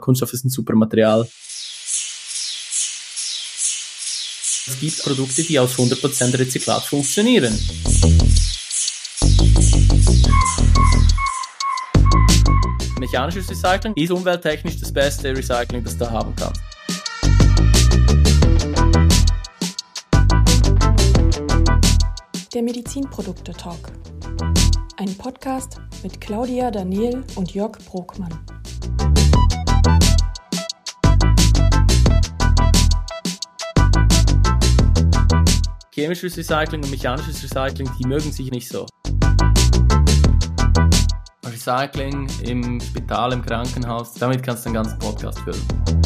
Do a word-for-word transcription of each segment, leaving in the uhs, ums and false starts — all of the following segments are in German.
Kunststoff ist ein super Material. Es gibt Produkte, die aus hundert Prozent Rezyklat funktionieren. Mechanisches Recycling ist umwelttechnisch das beste Recycling, das du haben kannst. Der Medizinprodukte-Talk. Ein Podcast mit Claudia Daniel und Jörg Brokmann. Chemisches Recycling und mechanisches Recycling, die mögen sich nicht so. Recycling im Spital, im Krankenhaus, damit kannst du einen ganzen Podcast füllen.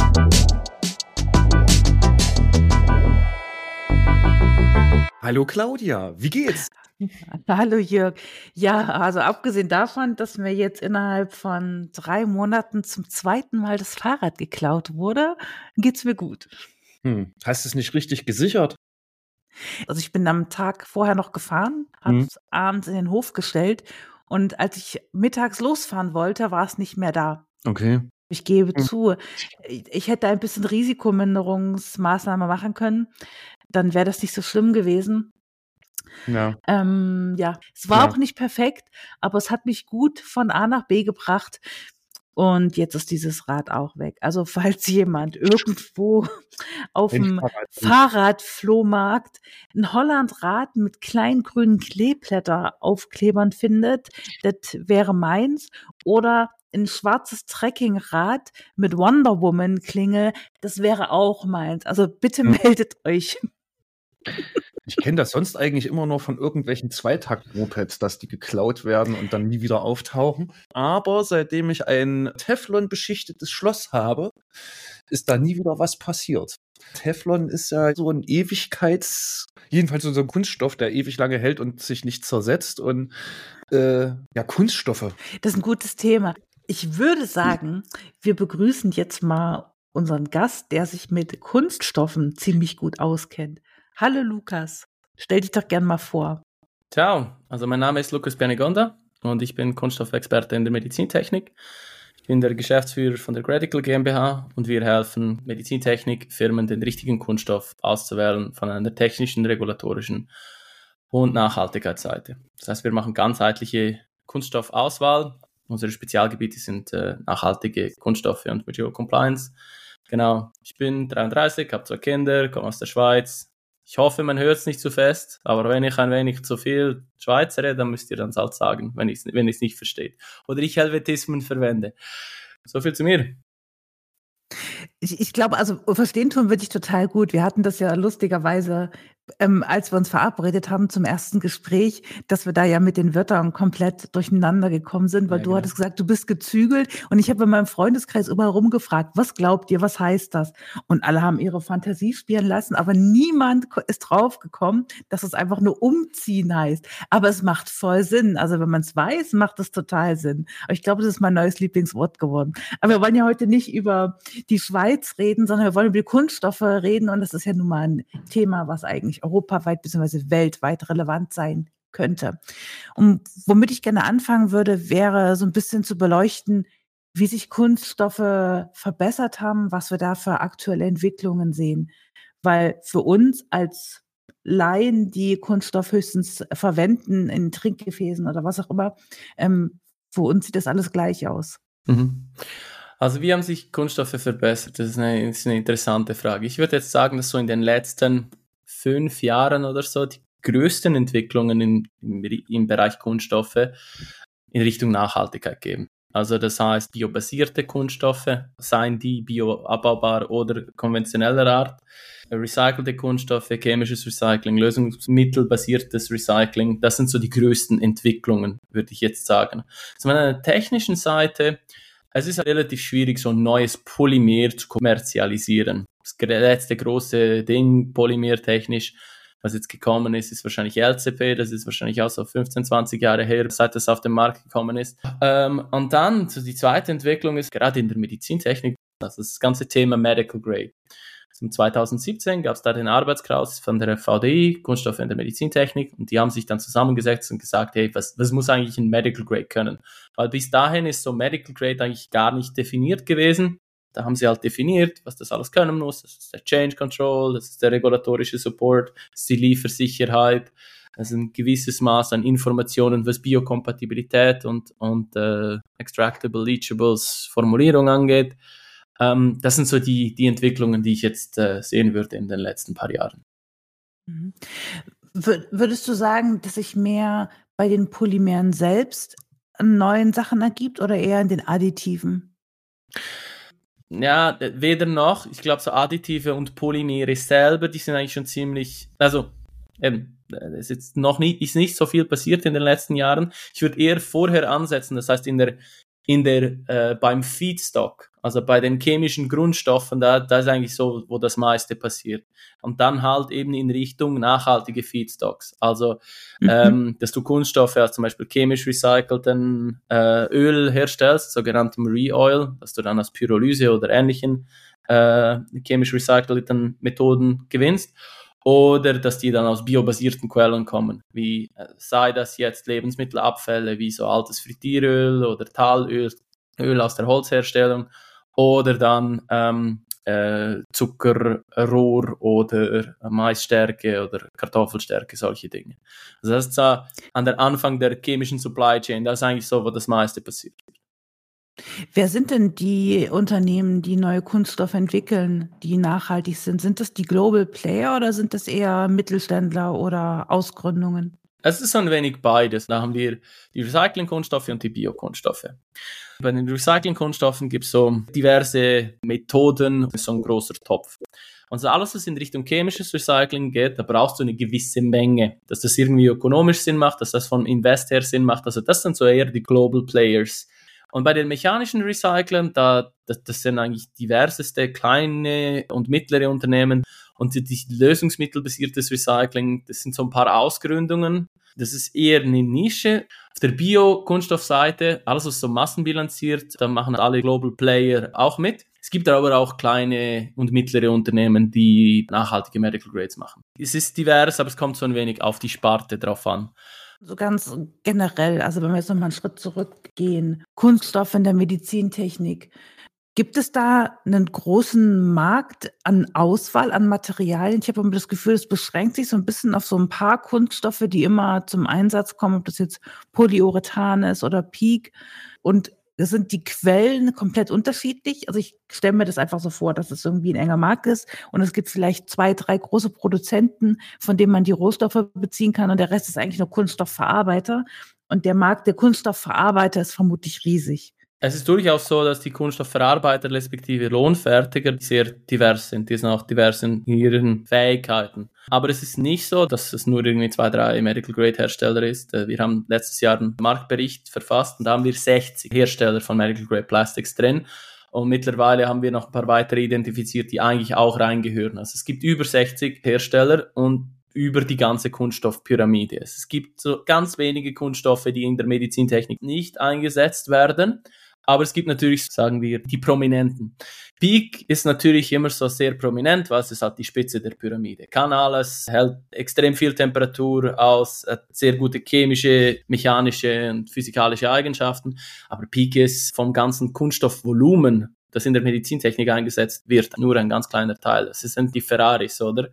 Hallo Claudia, wie geht's? Hallo Jörg. Ja, also abgesehen davon, dass mir jetzt innerhalb von drei Monaten zum zweiten Mal das Fahrrad geklaut wurde, geht's mir gut. Hm, hast du es nicht richtig gesichert? Also ich bin am Tag vorher noch gefahren, habe es hm. abends in den Hof gestellt und als ich mittags losfahren wollte, war es nicht mehr da. Okay. Ich gebe hm. zu, ich hätte ein bisschen Risikominderungsmaßnahme machen können, dann wäre das nicht so schlimm gewesen. Ja. Ähm, ja, es war ja. auch nicht perfekt, aber es hat mich gut von A nach B gebracht. Und jetzt ist dieses Rad auch weg. Also falls jemand irgendwo auf dem Fahrradflohmarkt ein Hollandrad mit kleinen grünen Kleeblätteraufklebern findet, das wäre meins. Oder ein schwarzes Trekkingrad mit Wonder Woman Klinge, das wäre auch meins. Also bitte hm. meldet euch. Ich kenne das sonst eigentlich immer nur von irgendwelchen Zweitakt-Mopeds, dass die geklaut werden und dann nie wieder auftauchen. Aber seitdem ich ein Teflon-beschichtetes Schloss habe, ist da nie wieder was passiert. Teflon ist ja so ein Ewigkeits-, jedenfalls so ein Kunststoff, der ewig lange hält und sich nicht zersetzt. Und äh, ja, Kunststoffe. Das ist ein gutes Thema. Ich würde sagen, wir begrüßen jetzt mal unseren Gast, der sich mit Kunststoffen ziemlich gut auskennt. Hallo Lukas, stell dich doch gern mal vor. Ciao, also mein Name ist Lukas Pianigonda und ich bin Kunststoffexperte in der Medizintechnik. Ich bin der Geschäftsführer von der Gradical GmbH und wir helfen Medizintechnikfirmen, den richtigen Kunststoff auszuwählen von einer technischen, regulatorischen und Nachhaltigkeitsseite. Das heißt, wir machen ganzheitliche Kunststoffauswahl. Unsere Spezialgebiete sind äh, nachhaltige Kunststoffe und Material Compliance. Genau, ich bin dreiunddreißig, habe zwei Kinder, komme aus der Schweiz. Ich hoffe, man hört es nicht zu fest, aber wenn ich ein wenig zu viel Schweizer rede, dann müsst ihr dann halt sagen, wenn ich es wenn ich's nicht versteht. Oder ich Helvetismen verwende. So viel zu mir. Ich, ich glaube, also verstehen tun würde ich total gut. Wir hatten das ja lustigerweise, ähm, als wir uns verabredet haben zum ersten Gespräch, dass wir da ja mit den Wörtern komplett durcheinander gekommen sind, weil ja, du genau. hattest gesagt, du bist gezügelt und ich habe in meinem Freundeskreis überall rumgefragt, was glaubt ihr, was heißt das? Und alle haben ihre Fantasie spielen lassen, aber niemand ist drauf gekommen, dass es einfach nur umziehen heißt. Aber es macht voll Sinn. Also wenn man es weiß, macht es total Sinn. Aber ich glaube, das ist mein neues Lieblingswort geworden. Aber wir wollen ja heute nicht über die Schweiz reden, sondern wir wollen über die Kunststoffe reden und das ist ja nun mal ein Thema, was eigentlich europaweit bzw. weltweit relevant sein könnte. Und womit ich gerne anfangen würde, wäre so ein bisschen zu beleuchten, wie sich Kunststoffe verbessert haben, was wir da für aktuelle Entwicklungen sehen. Weil für uns als Laien, die Kunststoff höchstens verwenden in Trinkgefäßen oder was auch immer, ähm, für uns sieht das alles gleich aus. Mhm. Also wie haben sich Kunststoffe verbessert? Das ist eine, das ist eine interessante Frage. Ich würde jetzt sagen, dass so in den letzten fünf Jahren oder so die größten Entwicklungen in, im, im Bereich Kunststoffe in Richtung Nachhaltigkeit geben. Also das heißt, biobasierte Kunststoffe, seien die bioabbaubar oder konventioneller Art, recycelte Kunststoffe, chemisches Recycling, lösungsmittelbasiertes Recycling, das sind so die größten Entwicklungen, würde ich jetzt sagen. Also von einer technischen Seite, es ist relativ schwierig, so ein neues Polymer zu kommerzialisieren. Das letzte große Ding, polymertechnisch, was jetzt gekommen ist, ist wahrscheinlich L C P. Das ist wahrscheinlich auch so fünfzehn, zwanzig Jahre her, seit das auf den Markt gekommen ist. Ähm, und dann, so die zweite Entwicklung ist gerade in der Medizintechnik, also das ganze Thema Medical Grade. Also zwanzig siebzehn gab es da den Arbeitskreis von der V D I, Kunststoffe in der Medizintechnik, und die haben sich dann zusammengesetzt und gesagt, hey, was, was muss eigentlich ein Medical Grade können? Weil bis dahin ist so Medical Grade eigentlich gar nicht definiert gewesen. da haben sie halt definiert, was das alles können muss. Das ist der Change Control, das ist der regulatorische Support, das ist die Liefersicherheit, das ist ein gewisses Maß an Informationen, was Biokompatibilität und, und äh, Extractable Leachables Formulierung angeht. Ähm, das sind so die, die Entwicklungen, die ich jetzt äh, sehen würde in den letzten paar Jahren. Mhm. Würdest du sagen, dass sich mehr bei den Polymeren selbst an neuen Sachen ergibt oder eher in den Additiven? Ja, weder noch. Ich glaube, so Additive und Polymere selber, die sind eigentlich schon ziemlich, also ähm, es ist jetzt noch nicht, ist nicht so viel passiert in den letzten Jahren. Ich würde eher vorher ansetzen, das heißt in der in der äh, beim Feedstock, also bei den chemischen Grundstoffen, da, da ist eigentlich so, wo das meiste passiert. Und dann halt eben in Richtung nachhaltige Feedstocks. Also, mhm. ähm, dass du Kunststoffe aus zum Beispiel chemisch recycelten äh, Öl herstellst, sogenanntem Re-Oil, dass du dann aus Pyrolyse oder ähnlichen äh, chemisch recycelten Methoden gewinnst. Oder dass die dann aus biobasierten Quellen kommen, wie äh, sei das jetzt Lebensmittelabfälle, wie so altes Frittieröl oder Talöl, Öl aus der Holzherstellung, oder dann ähm, äh, Zuckerrohr oder Maisstärke oder Kartoffelstärke, solche Dinge. Also das ist äh, an der Anfang der chemischen Supply Chain, das ist eigentlich so, wo das meiste passiert. Wer sind denn die Unternehmen, die neue Kunststoffe entwickeln, die nachhaltig sind? Sind das die Global Player oder sind das eher Mittelständler oder Ausgründungen? Es ist so ein wenig beides. Da haben wir die Recycling-Kunststoffe und die Biokunststoffe. Bei den Recycling-Kunststoffen gibt es so diverse Methoden, so ein großer Topf. Und so alles, was in Richtung chemisches Recycling geht, da brauchst du eine gewisse Menge, dass das irgendwie ökonomisch Sinn macht, dass das vom Invest her Sinn macht. Also das sind so eher die Global Players. Und bei den mechanischen Recyclern, da, das, das sind eigentlich diverseste kleine und mittlere Unternehmen. Und die, die lösungsmittelbasiertes Recycling, das sind so ein paar Ausgründungen. Das ist eher eine Nische. Auf der Bio-Kunststoffseite, alles was so massenbilanziert, da machen alle Global Player auch mit. Es gibt aber auch kleine und mittlere Unternehmen, die nachhaltige Medical Grades machen. Es ist divers, aber es kommt so ein wenig auf die Sparte drauf an. So ganz generell, also wenn wir jetzt nochmal einen Schritt zurückgehen, Kunststoff in der Medizintechnik, gibt es da einen großen Markt an Auswahl an Materialien? Ich habe immer das Gefühl, es beschränkt sich so ein bisschen auf so ein paar Kunststoffe, die immer zum Einsatz kommen, ob das jetzt Polyurethan ist oder P E E K. Und sind die Quellen komplett unterschiedlich? Also ich stelle mir das einfach so vor, dass es irgendwie ein enger Markt ist und es gibt vielleicht zwei, drei große Produzenten, von denen man die Rohstoffe beziehen kann und der Rest ist eigentlich nur Kunststoffverarbeiter. Und der Markt der Kunststoffverarbeiter ist vermutlich riesig. Es ist durchaus so, dass die Kunststoffverarbeiter respektive Lohnfertiger sehr divers sind. Die sind auch divers in ihren Fähigkeiten. Aber es ist nicht so, dass es nur irgendwie zwei, drei Medical-Grade-Hersteller ist. Wir haben letztes Jahr einen Marktbericht verfasst und da haben wir sechzig Hersteller von Medical-Grade-Plastics drin. Und mittlerweile haben wir noch ein paar weitere identifiziert, die eigentlich auch reingehören. Also es gibt über sechzig Hersteller und über die ganze Kunststoffpyramide. Es gibt so ganz wenige Kunststoffe, die in der Medizintechnik nicht eingesetzt werden. Aber es gibt natürlich, sagen wir, die Prominenten. P E E K ist natürlich immer so sehr prominent, weil es ist halt die Spitze der Pyramide. Kann alles, hält extrem viel Temperatur aus, hat sehr gute chemische, mechanische und physikalische Eigenschaften. Aber P E E K ist vom ganzen Kunststoffvolumen, das in der Medizintechnik eingesetzt wird, nur ein ganz kleiner Teil. Es sind die Ferraris, oder?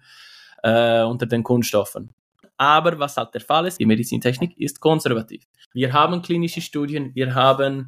Äh, unter den Kunststoffen. Aber was halt der Fall ist, die Medizintechnik ist konservativ. Wir haben klinische Studien, wir haben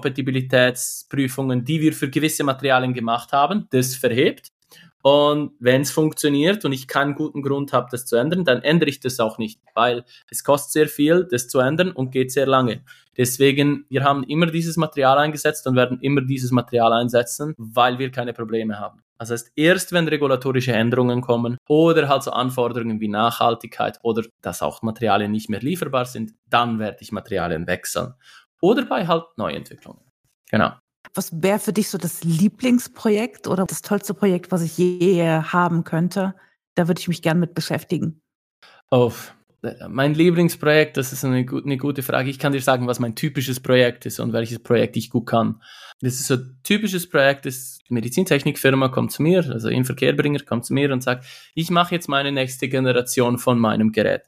Biokompatibilitätsprüfungen, die wir für gewisse Materialien gemacht haben. Das verhebt. Und wenn es funktioniert und ich keinen guten Grund habe, das zu ändern, dann ändere ich das auch nicht, weil es kostet sehr viel, das zu ändern und geht sehr lange. Deswegen, wir haben immer dieses Material eingesetzt und werden immer dieses Material einsetzen, weil wir keine Probleme haben. Das heißt, erst wenn regulatorische Änderungen kommen oder halt so Anforderungen wie Nachhaltigkeit oder dass auch Materialien nicht mehr lieferbar sind, dann werde ich Materialien wechseln. Oder bei halt Neuentwicklungen. Genau. Was wäre für dich so das Lieblingsprojekt oder das tollste Projekt, was ich je haben könnte? Da würde ich mich gern mit beschäftigen. Oh, mein Lieblingsprojekt, das ist eine, eine gute Frage. Ich kann dir sagen, was mein typisches Projekt ist und welches Projekt ich gut kann. Das ist so ein typisches Projekt, das Medizintechnikfirma kommt zu mir, also Inverkehrbringer kommt zu mir und sagt, ich mache jetzt meine nächste Generation von meinem Gerät.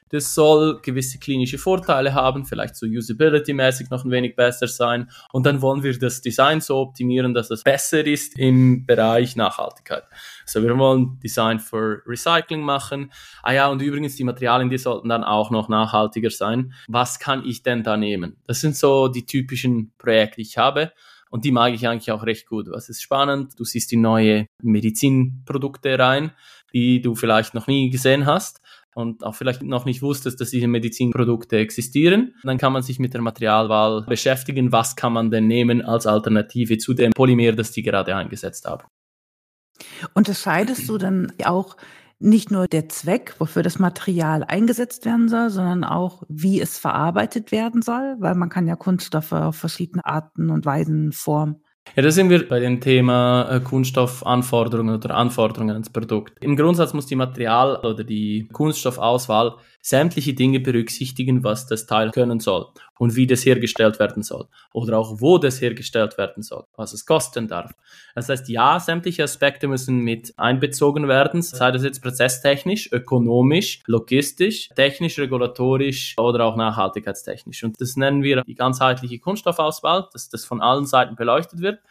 Das soll gewisse klinische Vorteile haben, vielleicht so usability-mäßig noch ein wenig besser sein. Und dann wollen wir das Design so optimieren, dass es besser ist im Bereich Nachhaltigkeit. Also wir wollen Design for Recycling machen. Ah ja, und übrigens die Materialien, die sollten dann auch noch nachhaltiger sein. Was kann ich denn da nehmen? Das sind so die typischen Projekte, die ich habe. Und die mag ich eigentlich auch recht gut. Was ist spannend? Du siehst die neue Medizinprodukte rein, die du vielleicht noch nie gesehen hast und auch vielleicht noch nicht wusstest, dass diese Medizinprodukte existieren. Dann kann man sich mit der Materialwahl beschäftigen. Was kann man denn nehmen als Alternative zu dem Polymer, das die gerade eingesetzt haben? Unterscheidest du dann auch nicht nur der Zweck, wofür das Material eingesetzt werden soll, sondern auch, wie es verarbeitet werden soll? Weil man kann ja Kunststoffe auf verschiedene Arten und Weisen formen. Ja, da sind wir bei dem Thema äh, Kunststoffanforderungen oder Anforderungen ans Produkt. Im Grundsatz muss die Material- oder die Kunststoffauswahl sämtliche Dinge berücksichtigen, was das Teil können soll und wie das hergestellt werden soll oder auch wo das hergestellt werden soll, was es kosten darf. Das heißt, ja, sämtliche Aspekte müssen mit einbezogen werden, sei das jetzt prozesstechnisch, ökonomisch, logistisch, technisch, regulatorisch oder auch nachhaltigkeitstechnisch. Und das nennen wir die ganzheitliche Kunststoffauswahl, dass das von allen Seiten beleuchtet wird.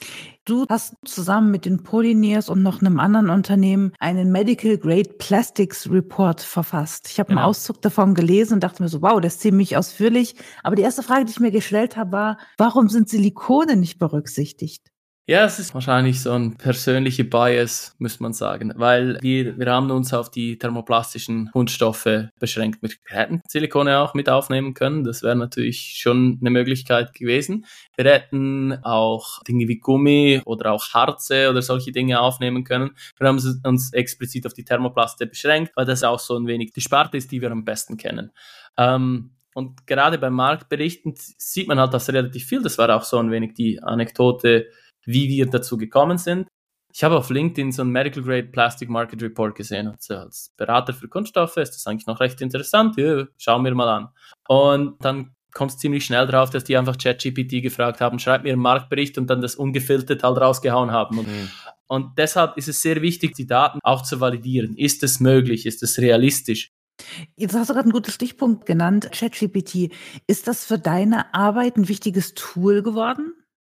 Du hast zusammen mit den Polyniers und noch einem anderen Unternehmen einen Medical Grade Plastics Report verfasst. Ich habe einen Genau. Auszug davon gelesen und dachte mir so, wow, das ist ziemlich ausführlich. Aber die erste Frage, die ich mir gestellt habe, war, warum sind Silikone nicht berücksichtigt? Ja, es ist wahrscheinlich so ein persönlicher Bias, müsste man sagen, weil wir, wir haben uns auf die thermoplastischen Kunststoffe beschränkt. Wir hätten Silikone auch mit aufnehmen können, das wäre natürlich schon eine Möglichkeit gewesen. Wir hätten auch Dinge wie Gummi oder auch Harze oder solche Dinge aufnehmen können. Wir haben uns explizit auf die Thermoplaste beschränkt, weil das auch so ein wenig die Sparte ist, die wir am besten kennen. Ähm, und gerade beim Marktberichten sieht man halt das relativ viel. Das war auch so ein wenig die Anekdote, wie wir dazu gekommen sind. Ich habe auf LinkedIn so einen Medical Grade Plastic Market Report gesehen. Also als Berater für Kunststoffe ist das eigentlich noch recht interessant. Ja, schauen wir mal an. Und dann kommt es ziemlich schnell drauf, dass die einfach ChatGPT gefragt haben, schreib mir einen Marktbericht und dann das ungefiltert halt rausgehauen haben. Und, mhm. und deshalb ist es sehr wichtig, die Daten auch zu validieren. Ist es möglich? Ist es realistisch? Jetzt hast du gerade einen guten Stichpunkt genannt, ChatGPT. Ist das für deine Arbeit ein wichtiges Tool geworden?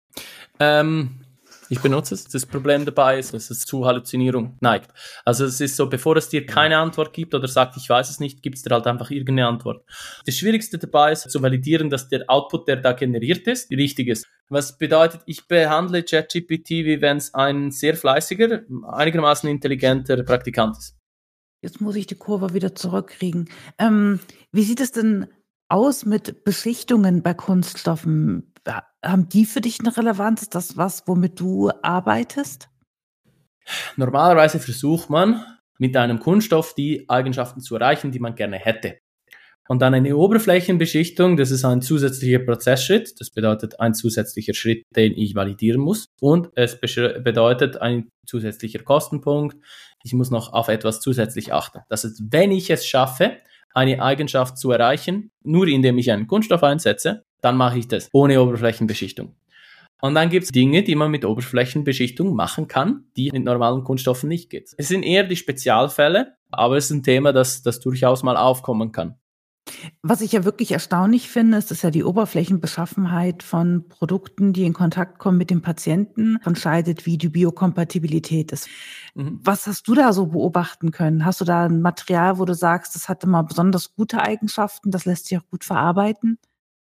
Ähm, ich benutze es. Das Problem dabei ist, dass es zu Halluzinierung neigt. Also es ist so, bevor es dir keine Antwort gibt oder sagt, ich weiß es nicht, gibt es dir halt einfach irgendeine Antwort. Das Schwierigste dabei ist, zu validieren, dass der Output, der da generiert ist, richtig ist. Was bedeutet, ich behandle ChatGPT, wie wenn es ein sehr fleißiger, einigermaßen intelligenter Praktikant ist. Jetzt muss ich die Kurve wieder zurückkriegen. Ähm, wie sieht es denn aus mit Beschichtungen bei Kunststoffen? Haben die für dich eine Relevanz? Ist das was, womit du arbeitest? Normalerweise versucht man, mit einem Kunststoff die Eigenschaften zu erreichen, die man gerne hätte. Und dann eine Oberflächenbeschichtung, das ist ein zusätzlicher Prozessschritt. Das bedeutet ein zusätzlicher Schritt, den ich validieren muss. Und es bedeutet ein zusätzlicher Kostenpunkt. Ich muss noch auf etwas zusätzlich achten. Das heißt, wenn ich es schaffe, eine Eigenschaft zu erreichen, nur indem ich einen Kunststoff einsetze, dann mache ich das ohne Oberflächenbeschichtung. Und dann gibt es Dinge, die man mit Oberflächenbeschichtung machen kann, die mit normalen Kunststoffen nicht geht. Es sind eher die Spezialfälle, aber es ist ein Thema, das, das durchaus mal aufkommen kann. Was ich ja wirklich erstaunlich finde, ist, dass ja die Oberflächenbeschaffenheit von Produkten, die in Kontakt kommen mit dem Patienten, entscheidet, wie die Biokompatibilität ist. Mhm. Was hast du da so beobachten können? Hast du da ein Material, wo du sagst, das hatte mal besonders gute Eigenschaften, das lässt sich auch gut verarbeiten?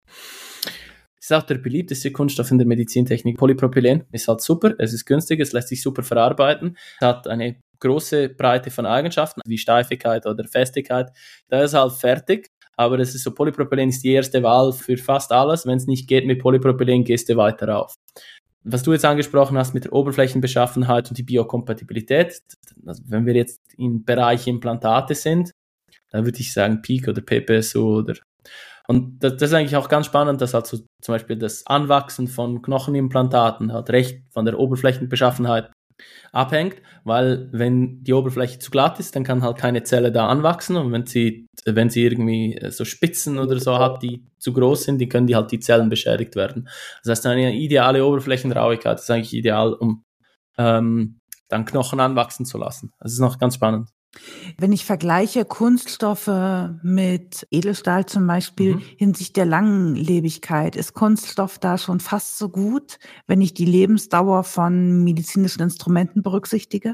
Das ist auch der beliebteste Kunststoff in der Medizintechnik. Polypropylen ist halt super, es ist günstig, es lässt sich super verarbeiten, es hat eine große Breite von Eigenschaften, wie Steifigkeit oder Festigkeit. Da ist halt fertig, aber das ist so, Polypropylen ist die erste Wahl für fast alles. Wenn es nicht geht mit Polypropylen, gehst du weiter auf. Was du jetzt angesprochen hast mit der Oberflächenbeschaffenheit und die Biokompatibilität, also wenn wir jetzt im Bereich Implantate sind, dann würde ich sagen Peak oder P P S U oder und das, das ist eigentlich auch ganz spannend, dass halt so zum Beispiel das Anwachsen von Knochenimplantaten halt recht von der Oberflächenbeschaffenheit abhängt, weil wenn die Oberfläche zu glatt ist, dann kann halt keine Zelle da anwachsen und wenn sie, wenn sie irgendwie so Spitzen oder so hat, die zu groß sind, die können die halt die Zellen beschädigt werden. Das heißt, eine ideale Oberflächenrauigkeit ist eigentlich ideal, um ähm, dann Knochen anwachsen zu lassen. Das ist noch ganz spannend. Wenn ich vergleiche Kunststoffe mit Edelstahl zum Beispiel Mhm. hinsichtlich der Langlebigkeit, ist Kunststoff da schon fast so gut, wenn ich die Lebensdauer von medizinischen Instrumenten berücksichtige?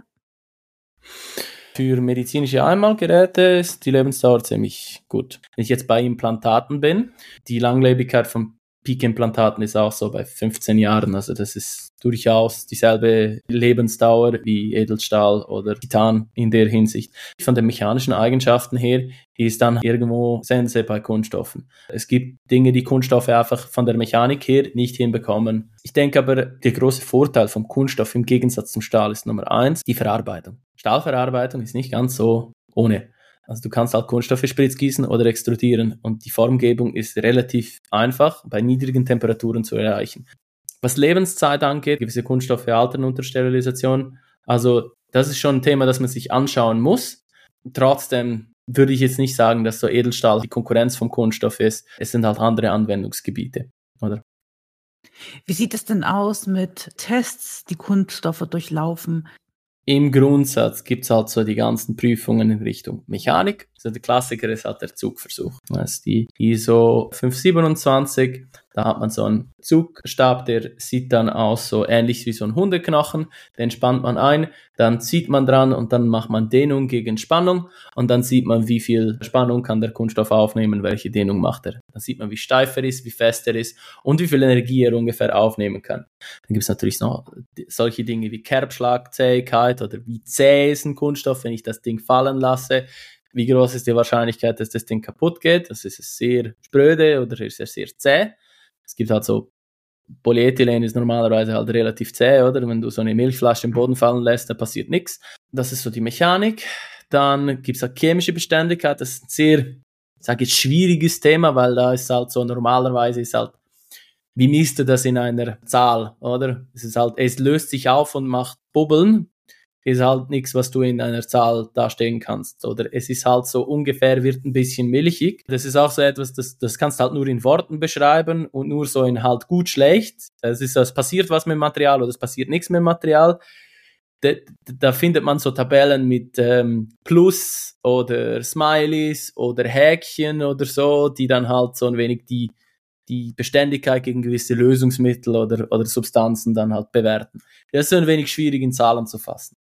Für medizinische Einmalgeräte ist die Lebensdauer ziemlich gut. Wenn ich jetzt bei Implantaten bin, die Langlebigkeit von Peak-Implantaten ist auch so bei fünfzehn Jahren. Also das ist durchaus dieselbe Lebensdauer wie Edelstahl oder Titan in der Hinsicht. Von den mechanischen Eigenschaften her ist dann irgendwo Sense bei Kunststoffen. Es gibt Dinge, die Kunststoffe einfach von der Mechanik her nicht hinbekommen. Ich denke aber, der große Vorteil vom Kunststoff im Gegensatz zum Stahl ist Nummer eins, die Verarbeitung. Stahlverarbeitung ist nicht ganz so ohne. Also du kannst halt Kunststoffe spritzgießen oder extrudieren und die Formgebung ist relativ einfach bei niedrigen Temperaturen zu erreichen. Was Lebenszeit angeht, gewisse Kunststoffe altern unter Sterilisation. Also das ist schon ein Thema, das man sich anschauen muss. Trotzdem würde ich jetzt nicht sagen, dass so Edelstahl die Konkurrenz vom Kunststoff ist. Es sind halt andere Anwendungsgebiete, oder? Wie sieht es denn aus mit Tests, die Kunststoffe durchlaufen? Im Grundsatz gibt es halt so die ganzen Prüfungen in Richtung Mechanik. Also der Klassiker ist halt der Zugversuch. Das ist die I S O fünf siebenundzwanzig. Da hat man so einen Zugstab, der sieht dann aus so ähnlich wie so ein Hundeknochen. Den spannt man ein, dann zieht man dran und dann macht man Dehnung gegen Spannung und dann sieht man, wie viel Spannung kann der Kunststoff aufnehmen, welche Dehnung macht er. Dann sieht man, wie steif er ist, wie fest er ist und wie viel Energie er ungefähr aufnehmen kann. Dann gibt es natürlich noch solche Dinge wie Kerbschlagzähigkeit oder wie zäh ist ein Kunststoff, wenn ich das Ding fallen lasse. Wie groß ist die Wahrscheinlichkeit, dass das Ding kaputt geht? Das ist es sehr spröde oder ist es sehr zäh? Es gibt halt so, Polyethylen ist normalerweise halt relativ zäh, oder? Wenn du so eine Milchflasche im Boden fallen lässt, dann passiert nichts. Das ist so die Mechanik. Dann gibt es halt chemische Beständigkeit. Das ist ein sehr, ich sage jetzt, schwieriges Thema, weil da ist halt so, normalerweise ist halt, wie misst du das in einer Zahl, oder? Es ist halt, es löst sich auf und macht Bubbeln. Ist halt nichts, was du in einer Zahl darstellen kannst. Oder es ist halt so ungefähr, wird ein bisschen milchig. Das ist auch so etwas, das, das kannst du halt nur in Worten beschreiben und nur so in halt gut, schlecht. Es ist, es passiert was mit dem Material oder es passiert nichts mit dem Material. Da, da findet man so Tabellen mit ähm, Plus oder Smileys oder Häkchen oder so, die dann halt so ein wenig die, die Beständigkeit gegen gewisse Lösungsmittel oder, oder Substanzen dann halt bewerten. Das ist so ein wenig schwierig in Zahlen zu fassen.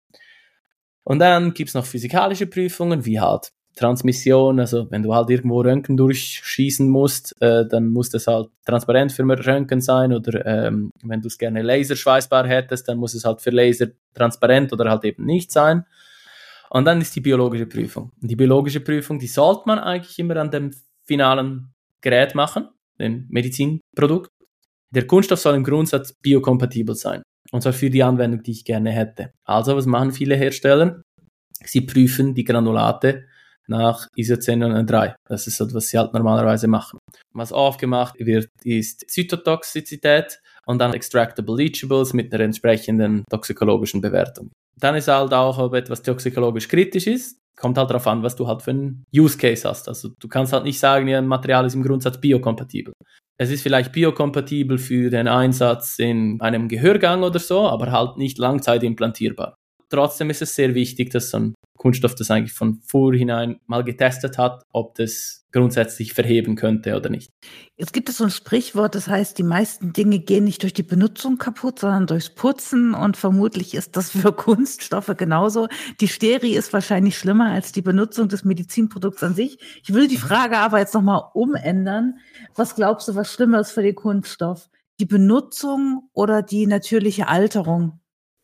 Und dann gibt's noch physikalische Prüfungen, wie halt Transmission, also wenn du halt irgendwo Röntgen durchschießen musst, äh, dann muss das halt transparent für Röntgen sein oder ähm, wenn du es gerne laserschweißbar hättest, dann muss es halt für Laser transparent oder halt eben nicht sein. Und dann ist die biologische Prüfung. Und die biologische Prüfung, die sollte man eigentlich immer an dem finalen Gerät machen, dem Medizinprodukt. Der Kunststoff soll im Grundsatz biokompatibel sein. Und zwar für die Anwendung, die ich gerne hätte. Also, was machen viele Hersteller? Sie prüfen die Granulate nach I S O zehn null drei. Das ist so, was sie halt normalerweise machen. Was aufgemacht wird, ist Zytotoxizität und dann Extractable Leachables mit einer entsprechenden toxikologischen Bewertung. Dann ist halt auch, ob etwas toxikologisch kritisch ist. Kommt halt darauf an, was du halt für einen Use Case hast. Also du kannst halt nicht sagen, ja, ein Material ist im Grundsatz biokompatibel. Es ist vielleicht biokompatibel für den Einsatz in einem Gehörgang oder so, aber halt nicht langzeitimplantierbar. Trotzdem ist es sehr wichtig, dass so ein Kunststoff das eigentlich von vorhinein mal getestet hat, ob das grundsätzlich verheben könnte oder nicht. Jetzt gibt es so ein Sprichwort, das heißt, die meisten Dinge gehen nicht durch die Benutzung kaputt, sondern durchs Putzen und vermutlich ist das für Kunststoffe genauso. Die Steri ist wahrscheinlich schlimmer als die Benutzung des Medizinprodukts an sich. Ich würde die Frage aber jetzt nochmal umändern. Was glaubst du, was schlimmer ist für den Kunststoff? Die Benutzung oder die natürliche Alterung?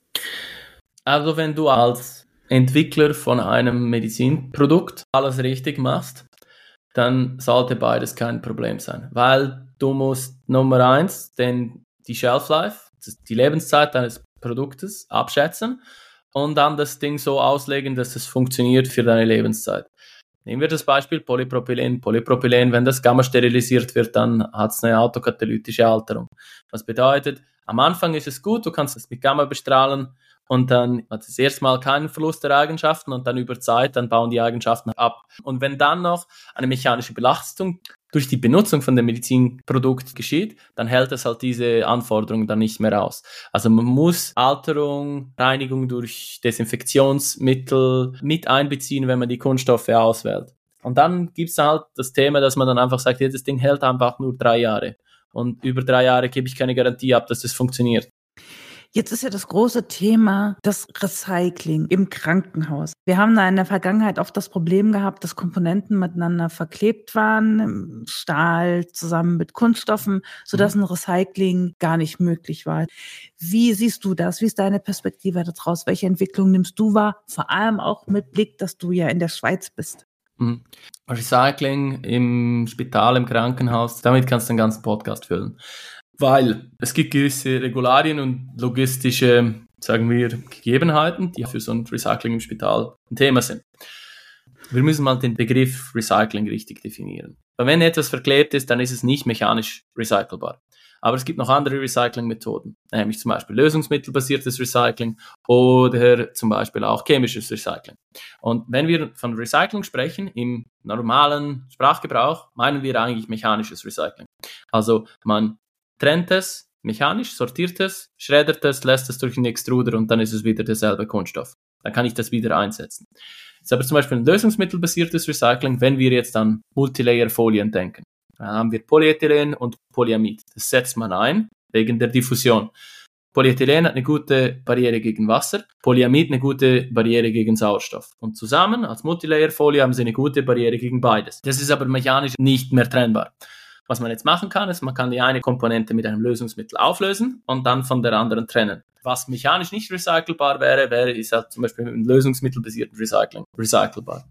Also wenn du als Entwickler von einem Medizinprodukt alles richtig machst, dann sollte beides kein Problem sein. Weil du musst Nummer eins, denn die Shelf Life, die Lebenszeit deines Produktes abschätzen und dann das Ding so auslegen, dass es funktioniert für deine Lebenszeit. Nehmen wir das Beispiel Polypropylen. Polypropylen, wenn das gamma sterilisiert wird, dann hat es eine autokatalytische Alterung. Was bedeutet, am Anfang ist es gut, du kannst es mit Gamma bestrahlen und dann hat es erstmal keinen Verlust der Eigenschaften und dann über Zeit, dann bauen die Eigenschaften ab. Und wenn dann noch eine mechanische Belastung durch die Benutzung von dem Medizinprodukt geschieht, dann hält es halt diese Anforderungen dann nicht mehr aus. Also man muss Alterung, Reinigung durch Desinfektionsmittel mit einbeziehen, wenn man die Kunststoffe auswählt. Und dann gibt es halt das Thema, dass man dann einfach sagt, ja, das Ding hält einfach nur drei Jahre. Und über drei Jahre gebe ich keine Garantie ab, dass das funktioniert. Jetzt ist ja das große Thema das Recycling im Krankenhaus. Wir haben da in der Vergangenheit oft das Problem gehabt, dass Komponenten miteinander verklebt waren, Stahl zusammen mit Kunststoffen, sodass ein Recycling gar nicht möglich war. Wie siehst du das? Wie ist deine Perspektive daraus? Welche Entwicklung nimmst du wahr? Vor allem auch mit Blick, dass du ja in der Schweiz bist. Recycling im Spital, im Krankenhaus, damit kannst du einen ganzen Podcast füllen. Weil es gibt gewisse Regularien und logistische, sagen wir, Gegebenheiten, die für so ein Recycling im Spital ein Thema sind. Wir müssen mal den Begriff Recycling richtig definieren. Weil wenn etwas verklebt ist, dann ist es nicht mechanisch recycelbar. Aber es gibt noch andere Recyclingmethoden, nämlich zum Beispiel lösungsmittelbasiertes Recycling oder zum Beispiel auch chemisches Recycling. Und wenn wir von Recycling sprechen, im normalen Sprachgebrauch, meinen wir eigentlich mechanisches Recycling. Also man trennt es, mechanisch, sortiert es, schreddert es, lässt es durch den Extruder und dann ist es wieder derselbe Kunststoff. Dann kann ich das wieder einsetzen. Jetzt aber zum Beispiel ein lösungsmittelbasiertes Recycling, wenn wir jetzt an Multilayer-Folien denken. Dann haben wir Polyethylen und Polyamid. Das setzt man ein wegen der Diffusion. Polyethylen hat eine gute Barriere gegen Wasser, Polyamid eine gute Barriere gegen Sauerstoff. Und zusammen als Multilayer-Folie haben sie eine gute Barriere gegen beides. Das ist aber mechanisch nicht mehr trennbar. Was man jetzt machen kann, ist, man kann die eine Komponente mit einem Lösungsmittel auflösen und dann von der anderen trennen. Was mechanisch nicht recycelbar wäre, wäre ist halt zum Beispiel mit einem lösungsmittelbasierten Recycling recycelbar.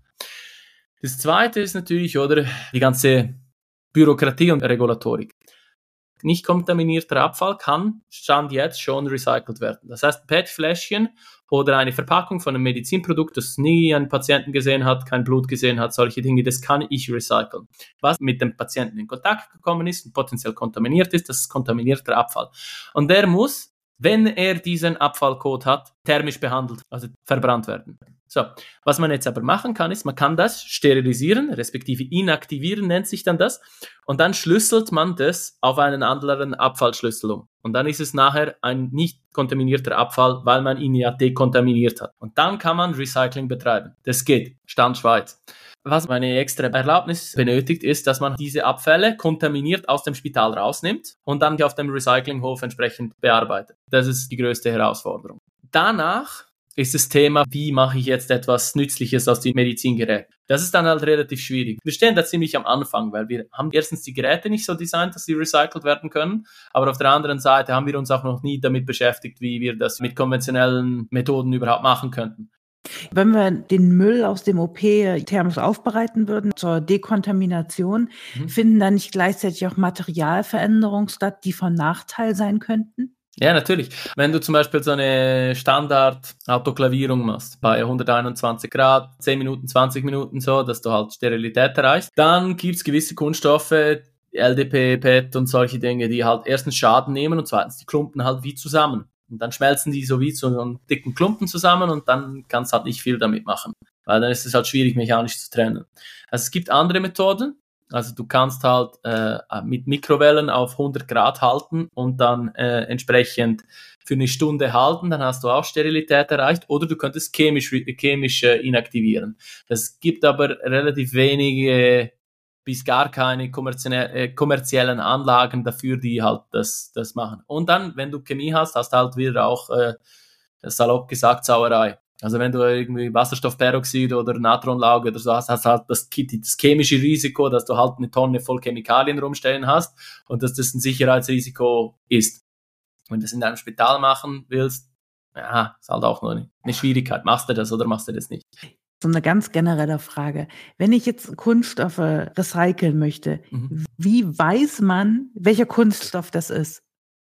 Das zweite ist natürlich, oder, die ganze Bürokratie und Regulatorik. Nicht kontaminierter Abfall kann Stand jetzt schon recycelt werden. Das heißt, P E T-Fläschchen oder eine Verpackung von einem Medizinprodukt, das nie einen Patienten gesehen hat, kein Blut gesehen hat, solche Dinge, das kann ich recyceln. Was mit dem Patienten in Kontakt gekommen ist und potenziell kontaminiert ist, das ist kontaminierter Abfall. Und der muss, wenn er diesen Abfallcode hat, thermisch behandelt, also verbrannt werden. So, was man jetzt aber machen kann, ist, man kann das sterilisieren, respektive inaktivieren nennt sich dann das, und dann schlüsselt man das auf einen anderen Abfallschlüssel um. Und dann ist es nachher ein nicht kontaminierter Abfall, weil man ihn ja dekontaminiert hat. Und dann kann man Recycling betreiben. Das geht, Stand Schweiz. Was eine extra Erlaubnis benötigt, ist, dass man diese Abfälle kontaminiert aus dem Spital rausnimmt und dann auf dem Recyclinghof entsprechend bearbeitet. Das ist die größte Herausforderung. Danach ist das Thema, wie mache ich jetzt etwas Nützliches aus den Medizingeräten. Das ist dann halt relativ schwierig. Wir stehen da ziemlich am Anfang, weil wir haben erstens die Geräte nicht so designt, dass sie recycelt werden können, aber auf der anderen Seite haben wir uns auch noch nie damit beschäftigt, wie wir das mit konventionellen Methoden überhaupt machen könnten. Wenn wir den Müll aus dem O P thermisch aufbereiten würden zur Dekontamination, mhm. finden dann nicht gleichzeitig auch Materialveränderungen statt, die von Nachteil sein könnten? Ja, natürlich. Wenn du zum Beispiel so eine Standard-Autoklavierung machst, bei hunderteinundzwanzig Grad, zehn Minuten, zwanzig Minuten so, dass du halt Sterilität erreichst, dann gibt's gewisse Kunststoffe, L D P, P E T und solche Dinge, die halt erstens Schaden nehmen und zweitens, die klumpen halt wie zusammen. Und dann schmelzen die so wie zu einem dicken Klumpen zusammen und dann kannst du halt nicht viel damit machen, weil dann ist es halt schwierig, mechanisch zu trennen. Also es gibt andere Methoden. Also du kannst halt äh, mit Mikrowellen auf hundert Grad halten und dann äh, entsprechend für eine Stunde halten, dann hast du auch Sterilität erreicht, oder du könntest chemisch, chemisch äh, inaktivieren. Es gibt aber relativ wenige bis gar keine kommerzie- äh, kommerziellen Anlagen dafür, die halt das, das machen. Und dann, wenn du Chemie hast, hast du halt wieder auch, äh, salopp gesagt, Sauerei. Also wenn du irgendwie Wasserstoffperoxid oder Natronlauge oder so hast, hast du halt das, das chemische Risiko, dass du halt eine Tonne voll Chemikalien rumstehen hast und dass das ein Sicherheitsrisiko ist. Wenn du das in deinem Spital machen willst, ja, ist halt auch nur eine, eine Schwierigkeit. Machst du das oder machst du das nicht? So eine ganz generelle Frage. Wenn ich jetzt Kunststoffe recyceln möchte, mhm. wie weiß man, welcher Kunststoff das ist?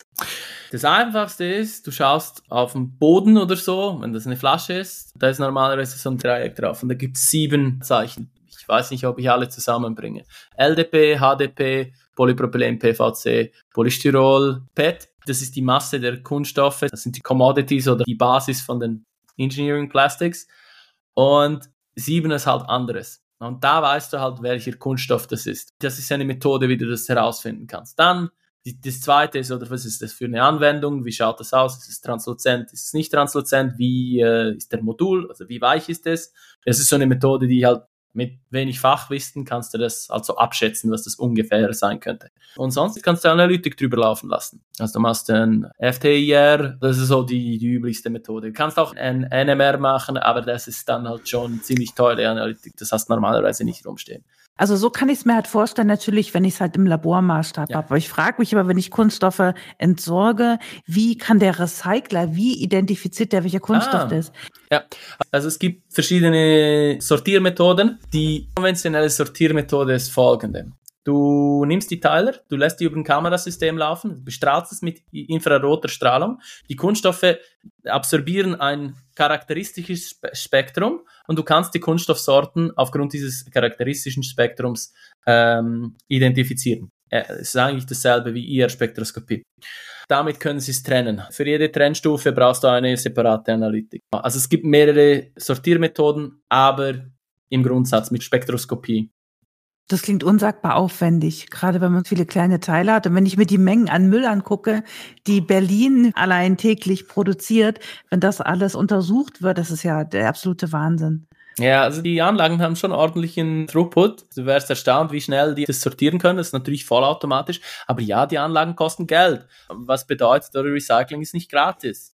Das Einfachste ist, du schaust auf den Boden oder so, wenn das eine Flasche ist, da ist normalerweise so ein Dreieck drauf und da gibt es sieben Zeichen. Ich weiß nicht, ob ich alle zusammenbringe. L D P, H D P, Polypropylen, P V C, Polystyrol, P E T Das ist die Masse der Kunststoffe, das sind die Commodities oder die Basis von den Engineering Plastics. Und sieben ist halt anderes. Und da weißt du halt, welcher Kunststoff das ist. Das ist eine Methode, wie du das herausfinden kannst. Dann, die, das zweite ist, oder was ist das für eine Anwendung? Wie schaut das aus? Ist es transluzent? Ist es nicht transluzent? Wie äh, ist der Modul? Also wie weich ist es? Das ist so eine Methode, die halt mit wenig Fachwissen kannst du das also abschätzen, was das ungefähr sein könnte. Und sonst kannst du Analytik drüber laufen lassen. Also du machst ein F T I R, das ist so die, die üblichste Methode. Du kannst auch ein N M R machen, aber das ist dann halt schon ziemlich teure Analytik. Das hast du normalerweise nicht rumstehen. Also so kann ich es mir halt vorstellen, natürlich, wenn ich es halt im Labormaßstab Ja. habe. Aber ich frage mich aber, wenn ich Kunststoffe entsorge, wie kann der Recycler, wie identifiziert der, welcher Kunststoff Ah. das ist? Ja, also es gibt verschiedene Sortiermethoden. Die konventionelle Sortiermethode ist folgende. Du nimmst die Teile, du lässt die über ein Kamerasystem laufen, bestrahlst es mit infraroter Strahlung. Die Kunststoffe absorbieren ein charakteristisches Spektrum und du kannst die Kunststoffsorten aufgrund dieses charakteristischen Spektrums ähm, identifizieren. Es ist eigentlich dasselbe wie I R-Spektroskopie. Damit können sie es trennen. Für jede Trennstufe brauchst du eine separate Analytik. Also es gibt mehrere Sortiermethoden, aber im Grundsatz mit Spektroskopie. Das klingt unsagbar aufwendig, gerade wenn man viele kleine Teile hat. Und wenn ich mir die Mengen an Müll angucke, die Berlin allein täglich produziert, wenn das alles untersucht wird, das ist ja der absolute Wahnsinn. Ja, also die Anlagen haben schon ordentlichen Throughput. Du wärst erstaunt, wie schnell die das sortieren können. Das ist natürlich vollautomatisch. Aber ja, die Anlagen kosten Geld. Was bedeutet, oder Recycling ist nicht gratis.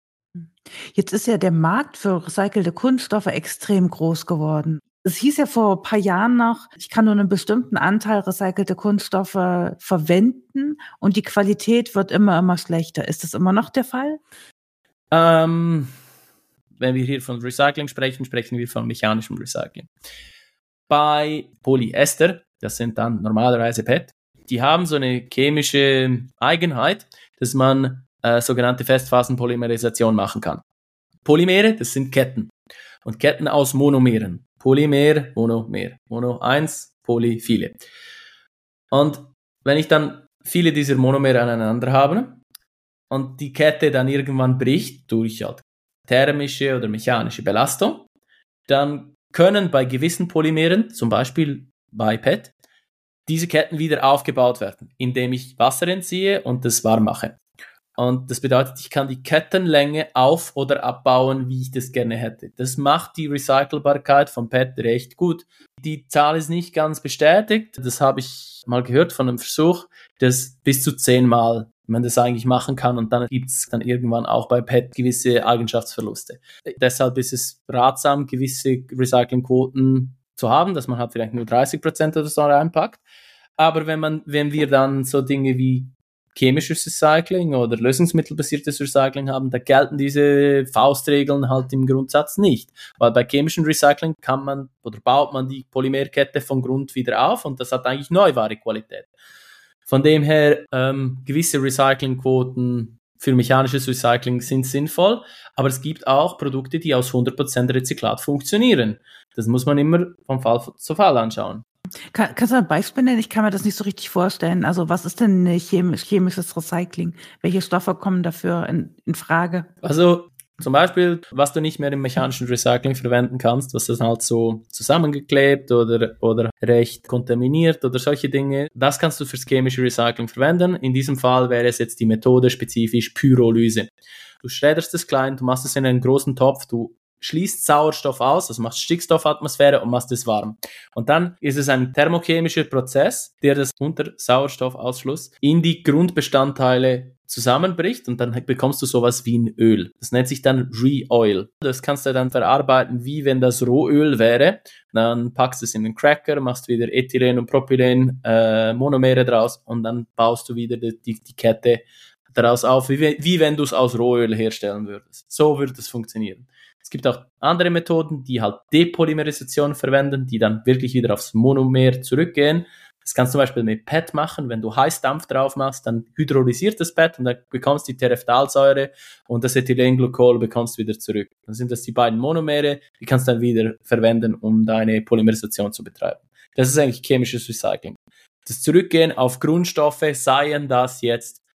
Jetzt ist ja der Markt für recycelte Kunststoffe extrem groß geworden. Es hieß ja vor ein paar Jahren noch, ich kann nur einen bestimmten Anteil recycelte Kunststoffe verwenden und die Qualität wird immer, immer schlechter. Ist das immer noch der Fall? Ähm... Wenn wir hier von Recycling sprechen, sprechen wir von mechanischem Recycling. Bei Polyester, das sind dann normalerweise P E T, die haben so eine chemische Eigenheit, dass man äh, sogenannte Festphasenpolymerisation machen kann. Polymere, das sind Ketten. Und Ketten aus Monomeren. Polymer, Monomer. Mono eins, Poly viele. Und wenn ich dann viele dieser Monomere aneinander habe und die Kette dann irgendwann bricht durch halt thermische oder mechanische Belastung, dann können bei gewissen Polymeren, zum Beispiel bei P E T, diese Ketten wieder aufgebaut werden, indem ich Wasser entziehe und das warm mache. Und das bedeutet, ich kann die Kettenlänge auf- oder abbauen, wie ich das gerne hätte. Das macht die Recycelbarkeit von P E T recht gut. Die Zahl ist nicht ganz bestätigt. Das habe ich mal gehört von einem Versuch, dass bis zu zehnmal man das eigentlich machen kann und dann gibt es dann irgendwann auch bei P E T gewisse Eigenschaftsverluste. Deshalb ist es ratsam, gewisse Recyclingquoten zu haben, dass man halt vielleicht nur dreißig Prozent oder so reinpackt. Aber wenn man, wenn wir dann so Dinge wie chemisches Recycling oder lösungsmittelbasiertes Recycling haben, da gelten diese Faustregeln halt im Grundsatz nicht. Weil bei chemischem Recycling kann man oder baut man die Polymerkette von Grund wieder auf und das hat eigentlich neuware Qualität. Von dem her, ähm, gewisse Recyclingquoten für mechanisches Recycling sind sinnvoll, aber es gibt auch Produkte, die aus hundert Prozent Rezyklat funktionieren. Das muss man immer vom Fall zu Fall anschauen. Kann, kannst du ein Beispiel nennen? Ich kann mir das nicht so richtig vorstellen. Also was ist denn chemisch, chemisches Recycling? Welche Stoffe kommen dafür in, in Frage? Also zum Beispiel, was du nicht mehr im mechanischen Recycling verwenden kannst, was ist halt so zusammengeklebt oder, oder recht kontaminiert oder solche Dinge, das kannst du fürs chemische Recycling verwenden. In diesem Fall wäre es jetzt die Methode spezifisch Pyrolyse. Du schredderst es klein, du machst es in einen großen Topf, du schließt Sauerstoff aus, also machst Stickstoffatmosphäre und machst es warm. Und dann ist es ein thermochemischer Prozess, der das unter Sauerstoffausschluss in die Grundbestandteile zusammenbricht und dann bekommst du sowas wie ein Öl. Das nennt sich dann Re-Oil. Das kannst du dann verarbeiten, wie wenn das Rohöl wäre. Dann packst du es in den Cracker, machst wieder Ethylen und Propylen, äh, Monomere draus und dann baust du wieder die, die, die Kette daraus auf, wie, wie wenn du es aus Rohöl herstellen würdest. So würde es funktionieren. Es gibt auch andere Methoden, die halt Depolymerisation verwenden, die dann wirklich wieder aufs Monomer zurückgehen. Das kannst du zum Beispiel mit P E T machen. Wenn du Heißdampf drauf machst, dann hydrolysiert das P E T und dann bekommst du die Terephthalsäure und das Ethylenglykol bekommst du wieder zurück. Dann sind das die beiden Monomere, die kannst du dann wieder verwenden, um deine Polymerisation zu betreiben. Das ist eigentlich chemisches Recycling. Das Zurückgehen auf Grundstoffe, seien das jetzt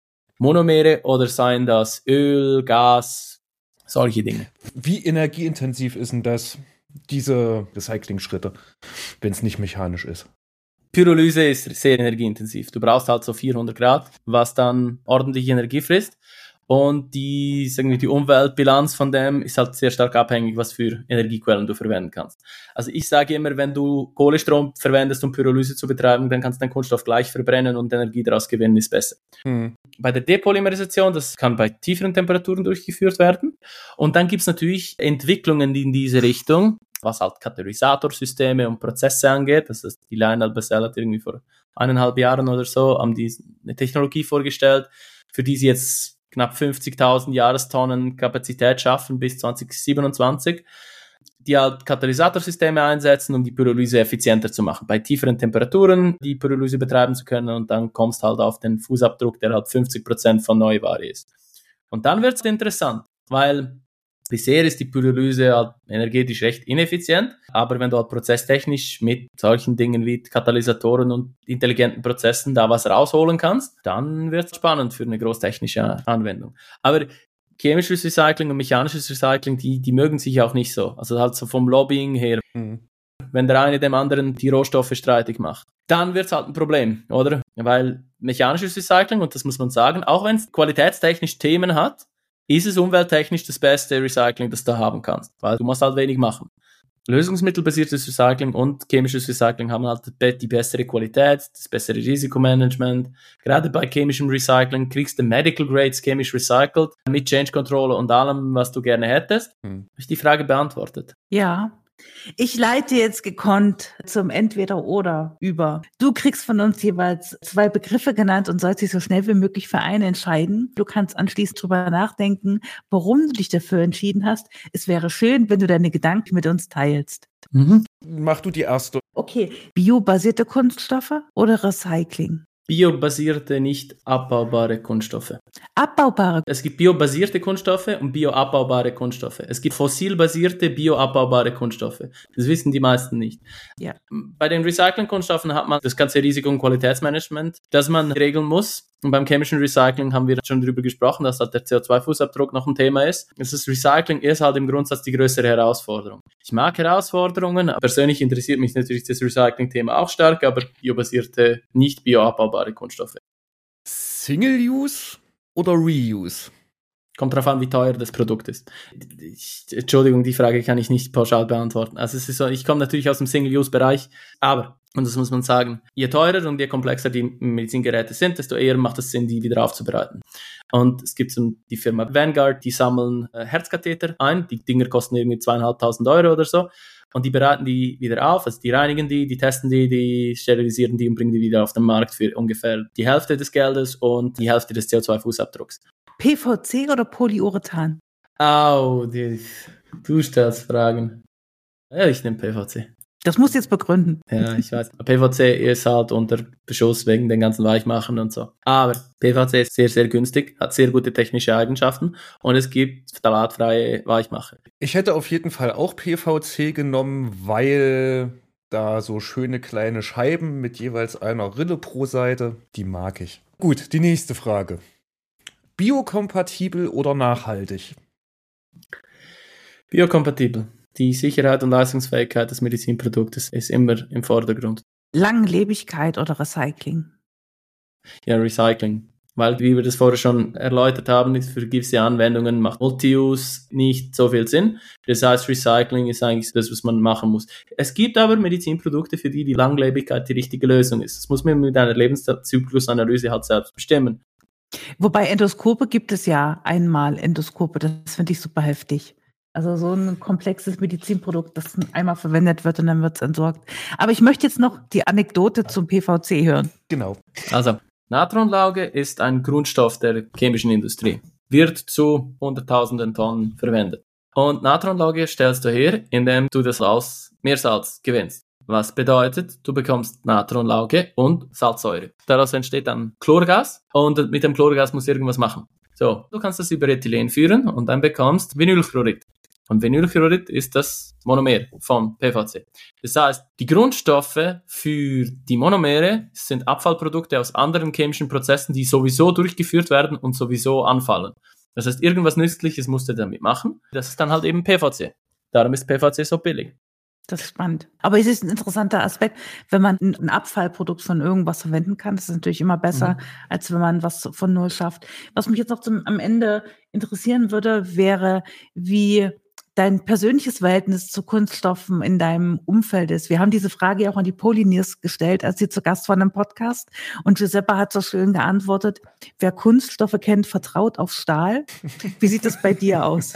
Monomere oder seien das Öl, Gas, solche Dinge. Wie energieintensiv ist denn das, diese Recycling-Schritte, wenn es nicht mechanisch ist? Pyrolyse ist sehr energieintensiv. Du brauchst halt so vierhundert Grad, was dann ordentlich Energie frisst. Und die, sagen wir, die Umweltbilanz von dem ist halt sehr stark abhängig, was für Energiequellen du verwenden kannst. Also ich sage immer, wenn du Kohlestrom verwendest, um Pyrolyse zu betreiben, dann kannst du den Kunststoff gleich verbrennen und Energie daraus gewinnen, ist besser. Hm. Bei der Depolymerisation, das kann bei tieferen Temperaturen durchgeführt werden. Und dann gibt es natürlich Entwicklungen in diese Richtung, was halt Katalysatorsysteme und Prozesse angeht. Das ist die LyondellBasell hat irgendwie vor eineinhalb Jahren oder so haben die eine Technologie vorgestellt, für die sie jetzt knapp fünfzigtausend Jahrestonnen Kapazität schaffen bis zwanzig siebenundzwanzig, die halt Katalysatorsysteme einsetzen, um die Pyrolyse effizienter zu machen. Bei tieferen Temperaturen die Pyrolyse betreiben zu können und dann kommst halt auf den Fußabdruck, der halt fünfzig Prozent von Neuware ist. Und dann wird es interessant, weil bisher ist die Pyrolyse halt energetisch recht ineffizient, aber wenn du halt prozesstechnisch mit solchen Dingen wie Katalysatoren und intelligenten Prozessen da was rausholen kannst, dann wird es spannend für eine großtechnische Anwendung. Aber chemisches Recycling und mechanisches Recycling, die, die mögen sich auch nicht so. Also halt so vom Lobbying her, mhm. wenn der eine dem anderen die Rohstoffe streitig macht, dann wird es halt ein Problem, oder? Weil mechanisches Recycling, und das muss man sagen, auch wenn es qualitätstechnisch Themen hat, ist es umwelttechnisch das beste Recycling, das du haben kannst, weil du musst halt wenig machen. Lösungsmittelbasiertes Recycling und chemisches Recycling haben halt die bessere Qualität, das bessere Risikomanagement. Gerade bei chemischem Recycling kriegst du Medical Grades chemisch recycelt, mit Change Controller und allem, was du gerne hättest. Hm. Habe ich die Frage beantwortet? Ja. Ich leite jetzt gekonnt zum Entweder-Oder über. Du kriegst von uns jeweils zwei Begriffe genannt und sollst dich so schnell wie möglich für einen entscheiden. Du kannst anschließend drüber nachdenken, warum du dich dafür entschieden hast. Es wäre schön, wenn du deine Gedanken mit uns teilst. Mhm. Mach du die erste. Okay. Biobasierte Kunststoffe oder Recycling? Biobasierte, nicht abbaubare Kunststoffe. Abbaubare? Es gibt biobasierte Kunststoffe und bioabbaubare Kunststoffe. Es gibt fossilbasierte, bioabbaubare Kunststoffe. Das wissen die meisten nicht. Ja. Bei den Recycling-Kunststoffen hat man das ganze Risiko- und Qualitätsmanagement, das man regeln muss. Und beim chemischen Recycling haben wir schon darüber gesprochen, dass halt der C O zwei Fußabdruck noch ein Thema ist. Das Recycling ist halt im Grundsatz die größere Herausforderung. Ich mag Herausforderungen. Persönlich interessiert mich natürlich das Recycling-Thema auch stark, aber biobasierte, nicht bioabbaubare Kunststoffe. Single-Use oder Reuse? Kommt darauf an, wie teuer das Produkt ist. Ich, Entschuldigung, die Frage kann ich nicht pauschal beantworten. Also es ist so, ich komme natürlich aus dem Single-Use-Bereich, aber, und das muss man sagen, je teurer und je komplexer die Medizingeräte sind, desto eher macht es Sinn, die wieder aufzubereiten. Und es gibt so die Firma Vanguard, die sammeln äh, Herzkatheter ein, die Dinger kosten irgendwie zweieinhalbtausend Euro oder so. Und die bereiten die wieder auf, also die reinigen die, die testen die, die sterilisieren die und bringen die wieder auf den Markt für ungefähr die Hälfte des Geldes und die Hälfte des C O zwei Fußabdrucks. P V C oder Polyurethan? Au, die, du stellst Fragen. Ja, ich nehme P V C. Das musst du jetzt begründen. Ja, ich weiß. P V C ist halt unter Beschuss wegen den ganzen Weichmachen und so. Aber P V C ist sehr, sehr günstig, hat sehr gute technische Eigenschaften und es gibt phthalatfreie Weichmacher. Ich hätte auf jeden Fall auch P V C genommen, weil da so schöne kleine Scheiben mit jeweils einer Rille pro Seite, die mag ich. Gut, die nächste Frage. Biokompatibel oder nachhaltig? Biokompatibel. Die Sicherheit und Leistungsfähigkeit des Medizinproduktes ist immer im Vordergrund. Langlebigkeit oder Recycling? Ja, Recycling. Weil, wie wir das vorher schon erläutert haben, für gewisse Anwendungen macht Multi-Use nicht so viel Sinn. Das heißt, Recycling ist eigentlich das, was man machen muss. Es gibt aber Medizinprodukte, für die die Langlebigkeit die richtige Lösung ist. Das muss man mit einer Lebenszyklusanalyse halt selbst bestimmen. Wobei Endoskope gibt es ja einmal Endoskope, das finde ich super heftig. Also so ein komplexes Medizinprodukt, das einmal verwendet wird und dann wird es entsorgt. Aber ich möchte jetzt noch die Anekdote zum P V C hören. Genau. Also, Natronlauge ist ein Grundstoff der chemischen Industrie. Wird zu hunderttausenden Tonnen verwendet. Und Natronlauge stellst du her, indem du das aus Meersalz gewinnst. Was bedeutet, du bekommst Natronlauge und Salzsäure. Daraus entsteht dann Chlorgas und mit dem Chlorgas musst du irgendwas machen. So, du kannst das über Ethylen führen und dann bekommst Vinylchlorid. Und Vinylfluorid ist das Monomer von P V C. Das heißt, die Grundstoffe für die Monomere sind Abfallprodukte aus anderen chemischen Prozessen, die sowieso durchgeführt werden und sowieso anfallen. Das heißt, irgendwas Nützliches musst du damit machen. Das ist dann halt eben P V C. Darum ist P V C so billig. Das ist spannend. Aber es ist ein interessanter Aspekt, wenn man ein Abfallprodukt von irgendwas verwenden kann. Das ist natürlich immer besser, mhm. als wenn man was von Null schafft. Was mich jetzt noch zum, am Ende interessieren würde, wäre, wie dein persönliches Verhältnis zu Kunststoffen in deinem Umfeld ist. Wir haben diese Frage ja auch an die Poliniers gestellt, als sie zu Gast waren im Podcast. Und Giuseppe hat so schön geantwortet, wer Kunststoffe kennt, vertraut auf Stahl. Wie sieht das bei dir aus?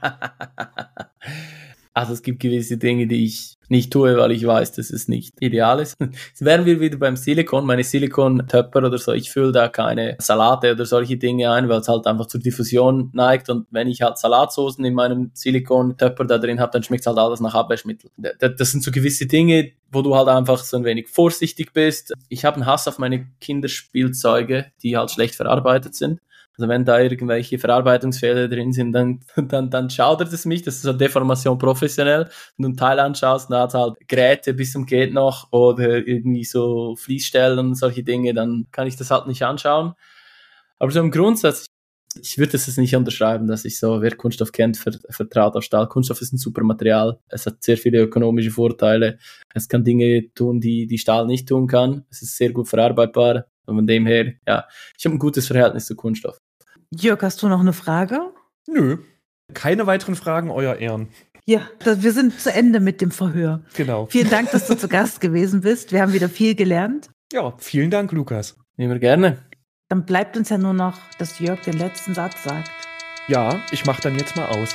Also es gibt gewisse Dinge, die ich nicht tue, weil ich weiß, dass es nicht ideal ist. Jetzt wären wir wieder beim Silikon, meine Silikon-Töpper oder so, ich fülle da keine Salate oder solche Dinge ein, weil es halt einfach zur Diffusion neigt, und wenn ich halt Salatsoßen in meinem Silikon-Töpper da drin habe, dann schmeckt es halt alles nach Abwaschmittel. Das sind so gewisse Dinge, wo du halt einfach so ein wenig vorsichtig bist. Ich habe einen Hass auf meine Kinderspielzeuge, die halt schlecht verarbeitet sind. Also wenn da irgendwelche Verarbeitungsfehler drin sind, dann, dann, dann schaudert es mich. Das ist so Deformation professionell. Wenn du ein Teil anschaust, dann hat es halt Gräte bis zum geht noch oder irgendwie so Fließstellen und solche Dinge, dann kann ich das halt nicht anschauen. Aber so im Grundsatz, ich würde es nicht unterschreiben, dass ich so, wer Kunststoff kennt, vertraut auf Stahl. Kunststoff ist ein super Material. Es hat sehr viele ökonomische Vorteile. Es kann Dinge tun, die, die Stahl nicht tun kann. Es ist sehr gut verarbeitbar. Und von dem her, ja, ich habe ein gutes Verhältnis zu Kunststoff. Jörg, hast du noch eine Frage? Nö. Keine weiteren Fragen, Euer Ehren. Ja, wir sind zu Ende mit dem Verhör. Genau. Vielen Dank, dass du zu Gast gewesen bist. Wir haben wieder viel gelernt. Ja, vielen Dank, Lukas. Immer gerne. Dann bleibt uns ja nur noch, dass Jörg den letzten Satz sagt. Ja, ich mach dann jetzt mal aus.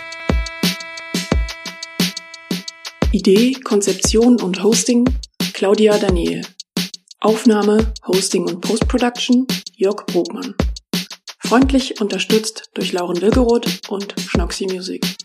Idee, Konzeption und Hosting Claudia Daniel. Aufnahme, Hosting und Post-Production Jörg Brokmann. Freundlich unterstützt durch Lauren Wilgeroth und Schnoxy Music.